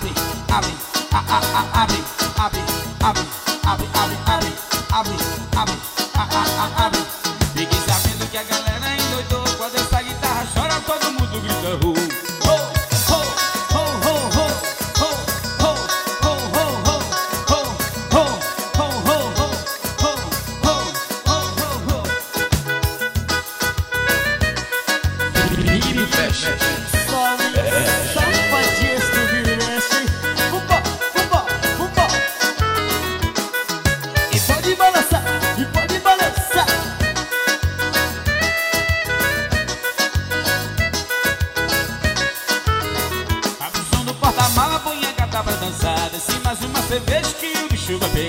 abre, abre, abre, abre, abre, abre, abre, abre, abre, abre, abre. Fiquei sabendo que a galera endoidou quando essa guitarra chora, todo mundo grita ho, ho, ho, ho, ho, ho, ho, ho, ho, ho, ho, ho, ho, ho, ho, ho, ho. Vira e fecha. Mala, põe a gata pra dançar. Desce mais uma cerveja que o bicho vai pegar.